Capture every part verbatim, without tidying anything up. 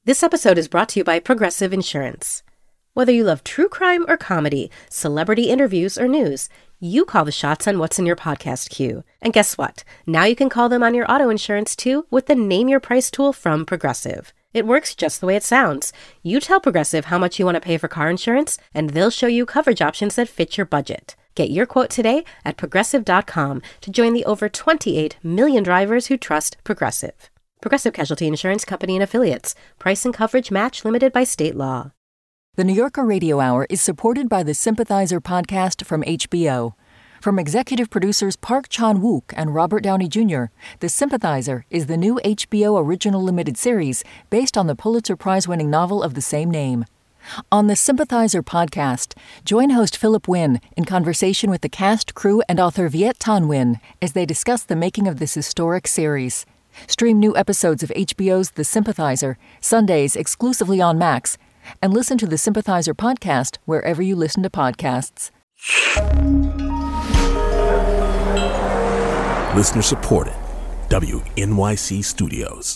This episode is brought to you by Progressive Insurance. Whether you love true crime or comedy, celebrity interviews or news, you call the shots on what's in your podcast queue. And guess what? Now you can call them on your auto insurance too with the Name Your Price tool from Progressive. It works just the way it sounds. You tell Progressive how much you want to pay for car insurance, and they'll show you coverage options that fit your budget. Get your quote today at progressive dot com to join the over twenty-eight million drivers who trust Progressive. Progressive Casualty Insurance Company and Affiliates. Price and coverage match limited by state law. The New Yorker Radio Hour is supported by the Sympathizer podcast from H B O. From executive producers Park Chan-wook and Robert Downey Junior, The Sympathizer is the new H B O original limited series based on the Pulitzer Prize-winning novel of the same name. On the Sympathizer podcast, join host Philip Wynn in conversation with the cast, crew, and author Viet Thanh Nguyen as they discuss the making of this historic series. Stream new episodes of H B O's The Sympathizer, Sundays exclusively on Max, and listen to the Sympathizer podcast wherever you listen to podcasts. Listener supported. W N Y C Studios.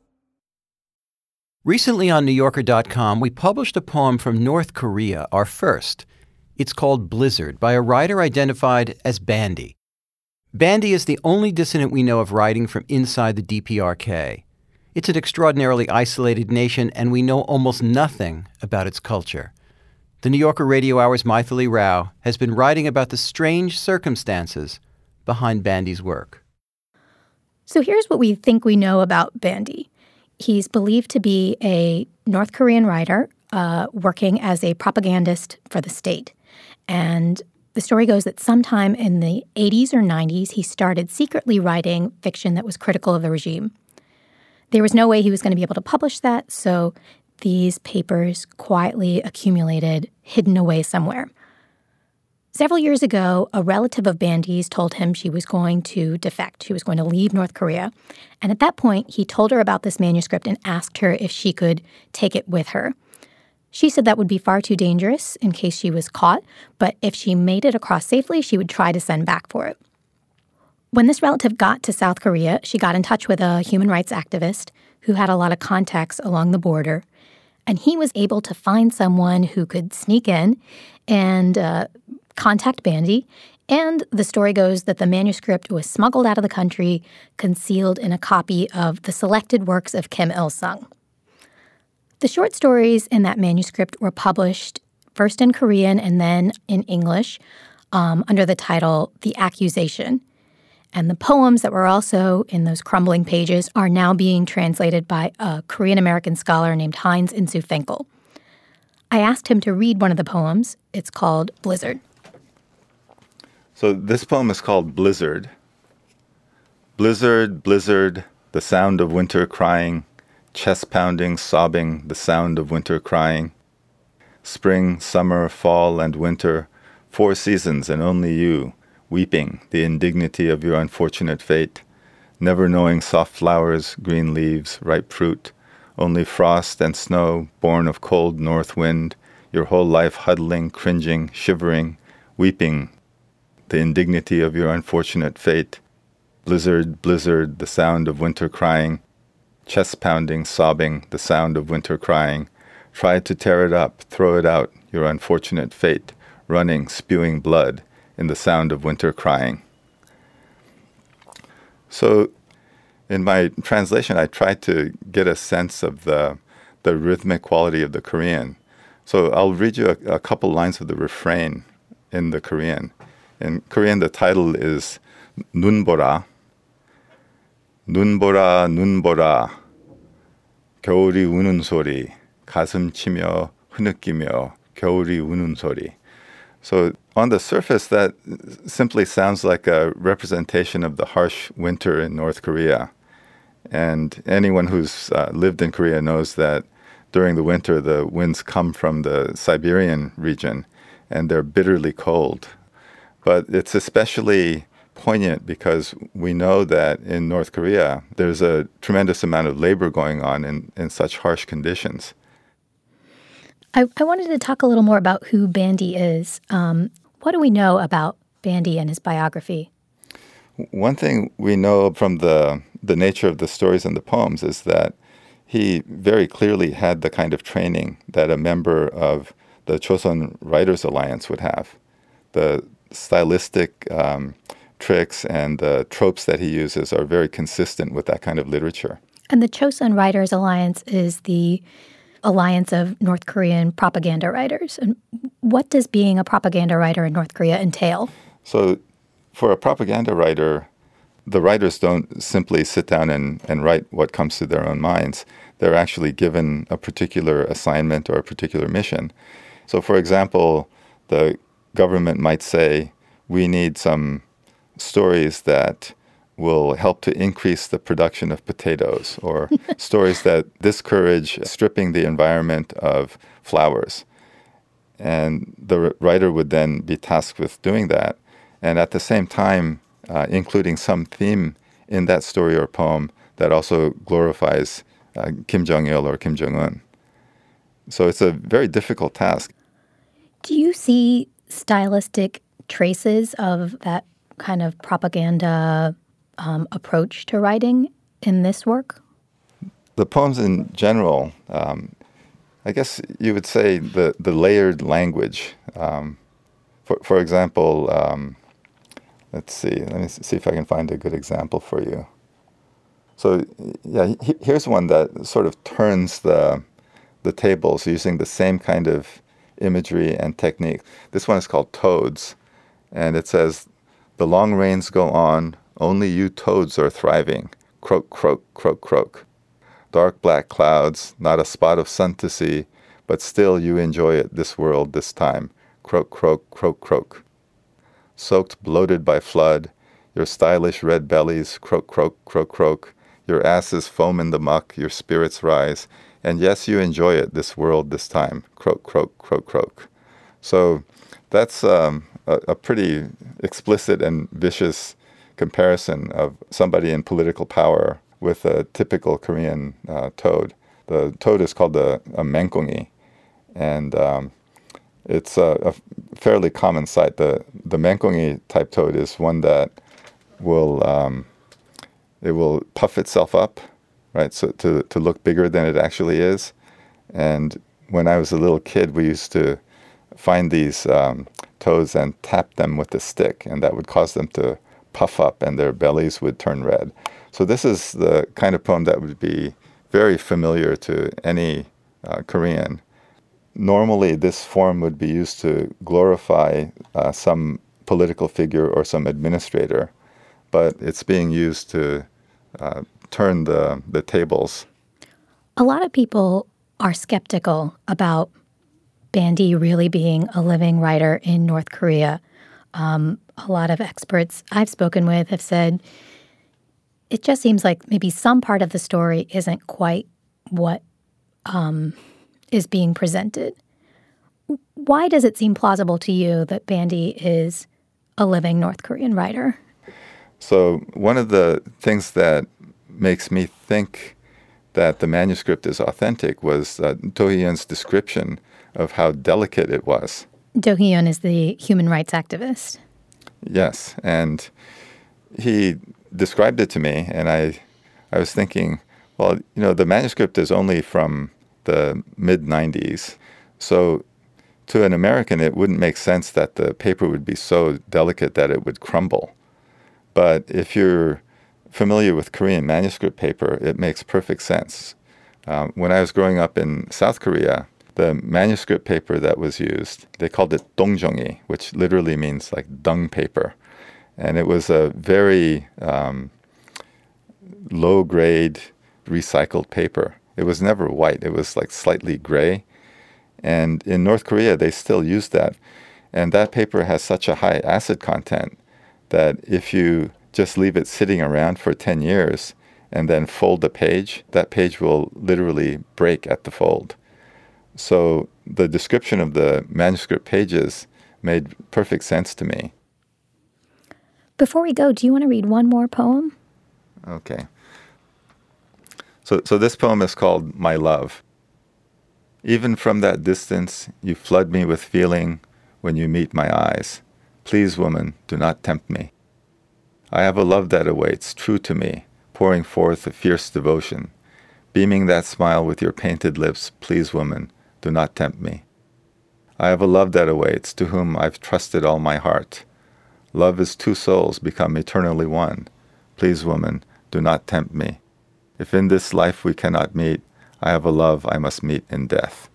Recently on New Yorker dot com, we published a poem from North Korea, our first. It's called Blizzard, by a writer identified as Bandy. Bandy is the only dissident we know of writing from inside the D P R K. It's an extraordinarily isolated nation, and we know almost nothing about its culture. The New Yorker Radio Hour's Maithili Rao has been writing about the strange circumstances behind Bandy's work. So here's what we think we know about Bandy. He's believed to be a North Korean writer uh, working as a propagandist for the state. And the story goes that sometime in the eighties or nineties, he started secretly writing fiction that was critical of the regime. There was no way he was going to be able to publish that, so these papers quietly accumulated, hidden away somewhere. Several years ago, a relative of Bandy's told him she was going to defect. She was going to leave North Korea. And at that point, he told her about this manuscript and asked her if she could take it with her. She said that would be far too dangerous in case she was caught, but if she made it across safely, she would try to send back for it. When this relative got to South Korea, she got in touch with a human rights activist who had a lot of contacts along the border, and he was able to find someone who could sneak in and uh, contact Bandy, and the story goes that the manuscript was smuggled out of the country, concealed in a copy of the selected works of Kim Il-sung. The short stories in that manuscript were published first in Korean and then in English um, under the title The Accusation. And the poems that were also in those crumbling pages are now being translated by a Korean-American scholar named Heinz Insoo Finkel. I asked him to read one of the poems. It's called Blizzard. So this poem is called Blizzard. Blizzard, blizzard, the sound of winter crying, chest pounding, sobbing, the sound of winter crying. Spring, summer, fall, and winter, four seasons and only you, weeping the indignity of your unfortunate fate, never knowing soft flowers, green leaves, ripe fruit, only frost and snow, born of cold north wind, your whole life huddling, cringing, shivering, weeping the indignity of your unfortunate fate. Blizzard, blizzard, the sound of winter crying, chest pounding, sobbing, the sound of winter crying. Try to tear it up, throw it out, your unfortunate fate, running, spewing blood, in the sound of winter crying. So in my translation, I tried to get a sense of the the rhythmic quality of the Korean. So I'll read you a, a couple lines of the refrain in the Korean. In Korean, the title is 눈보라. 눈보라, 눈보라. 겨울이 우는 소리. 가슴 치며 흐느끼며 겨울이 우는 소리. So on the surface, that simply sounds like a representation of the harsh winter in North Korea. And anyone who's uh, lived in Korea knows that during the winter, the winds come from the Siberian region, and they're bitterly cold. But it's especially poignant because we know that in North Korea, there's a tremendous amount of labor going on in, in such harsh conditions. I, I wanted to talk a little more about who Bandy is. Um, what do we know about Bandy and his biography? One thing we know from the the nature of the stories and the poems is that he very clearly had the kind of training that a member of the Chosun Writers Alliance would have. The stylistic um, tricks and the tropes that he uses are very consistent with that kind of literature. And the Chosun Writers Alliance is the alliance of North Korean propaganda writers. And what does being a propaganda writer in North Korea entail? So for a propaganda writer, the writers don't simply sit down and, and write what comes to their own minds. They're actually given a particular assignment or a particular mission. So for example, the government might say, we need some stories that will help to increase the production of potatoes, or stories that discourage stripping the environment of flowers. And the writer would then be tasked with doing that. And at the same time, uh, including some theme in that story or poem that also glorifies uh, Kim Jong-il or Kim Jong-un. So it's a very difficult task. Do you see stylistic traces of that kind of propaganda um, approach to writing in this work? The poems in general, um, I guess you would say the, the layered language. Um, for, for example, um, let's see, let me see if I can find a good example for you. So yeah, he, here's one that sort of turns the, the tables using the same kind of imagery and technique. This one is called Toads, and it says, "The long rains go on, only you toads are thriving. Croak, croak, croak, croak. Dark black clouds, not a spot of sun to see, but still you enjoy it, this world, this time. Croak, croak, croak, croak. Soaked, bloated by flood, your stylish red bellies, croak, croak, croak, croak. Your asses foam in the muck, your spirits rise, and yes, you enjoy it, this world, this time. Croak, croak, croak, croak." So that's um, a, a pretty explicit and vicious comparison of somebody in political power with a typical Korean uh, toad. The toad is called a, a menkongi, and um, it's a, a fairly common sight. The the menkongi type toad is one that will um, it will puff itself up, right? So to to look bigger than it actually is. And when I was a little kid, we used to find these um, toads and tap them with a stick, and that would cause them to puff up and their bellies would turn red. So this is the kind of poem that would be very familiar to any uh, Korean. Normally, this form would be used to glorify uh, some political figure or some administrator, but it's being used to uh, turn the, the tables. A lot of people are skeptical about Bandy really being a living writer in North Korea. Um, a lot of experts I've spoken with have said it just seems like maybe some part of the story isn't quite what um, is being presented. Why does it seem plausible to you that Bandy is a living North Korean writer? So one of the things that makes me think that the manuscript is authentic was uh, Do Hee-yeon's description of how delicate it was. Do Hee-yeon is the human rights activist. Yes, and he described it to me, and I, I was thinking, well, you know, the manuscript is only from the mid nineties, so to an American, it wouldn't make sense that the paper would be so delicate that it would crumble. But if you're familiar with Korean manuscript paper, it makes perfect sense. Um, when I was growing up in South Korea, the manuscript paper that was used, they called it dongjonggi, which literally means like dung paper. And it was a very um, low-grade recycled paper. It was never white. It was like slightly gray. And in North Korea, they still use that. And that paper has such a high acid content that if you just leave it sitting around for ten years and then fold the page, that page will literally break at the fold. So the description of the manuscript pages made perfect sense to me. Before we go, do you want to read one more poem? Okay. So, so this poem is called My Love. Even from that distance, you flood me with feeling when you meet my eyes. Please, woman, do not tempt me. I have a love that awaits, true to me, pouring forth a fierce devotion. beaming that smile with your painted lips, please, woman, do not tempt me. I have a love that awaits, to whom I've trusted all my heart. Love is two souls become eternally one. Please, woman, do not tempt me. If in this life we cannot meet, I have a love I must meet in death.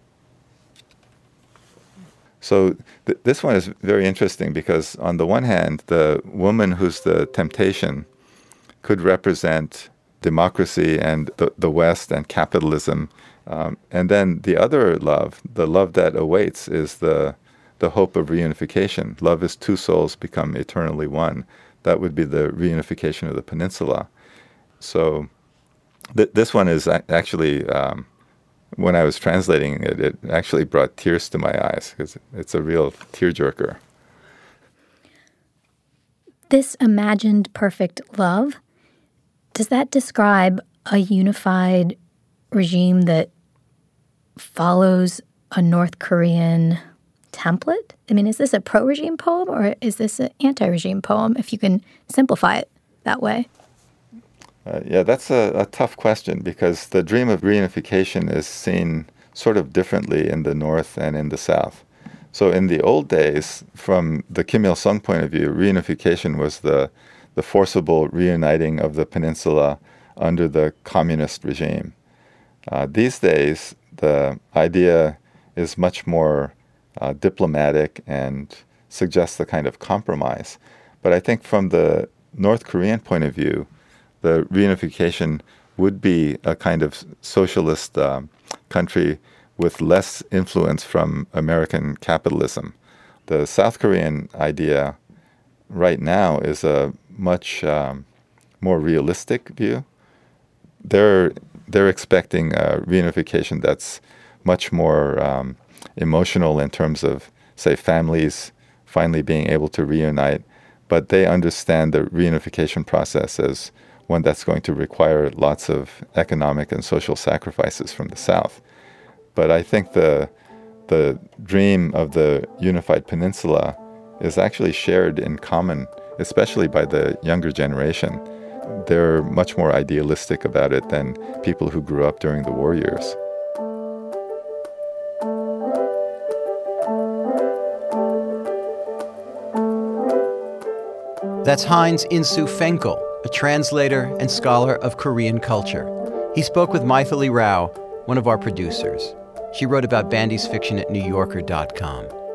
So th- this one is very interesting because on the one hand, the woman who's the temptation could represent democracy and the, the West and capitalism. Um, and then the other love, the love that awaits, is the the hope of reunification. Love is two souls become eternally one. That would be the reunification of the peninsula. So th- this one is actually, um, when I was translating it, it actually brought tears to my eyes because it's a real tearjerker. This imagined perfect love, does that describe a unified regime that follows a North Korean template? I mean, is this a pro-regime poem or is this an anti-regime poem, if you can simplify it that way? Uh, yeah, that's a, a tough question because the dream of reunification is seen sort of differently in the North and in the South. So in the old days, from the Kim Il-sung point of view, reunification was the, the forcible reuniting of the peninsula under the communist regime. Uh, these days, the idea is much more uh, diplomatic and suggests a kind of compromise. But I think from the North Korean point of view, the reunification would be a kind of socialist uh, country with less influence from American capitalism. The South Korean idea right now is a much um, more realistic view. They're they're expecting a reunification that's much more um, emotional in terms of, say, families finally being able to reunite, but they understand the reunification process as one that's going to require lots of economic and social sacrifices from the South. But I think the the dream of the unified peninsula is actually shared in common, especially by the younger generation. They're much more idealistic about it than people who grew up during the war years. That's Heinz Insu Fenkel, a translator and scholar of Korean culture. He spoke with Maithili Rao, one of our producers. She wrote about Bandy's fiction at New Yorker dot com.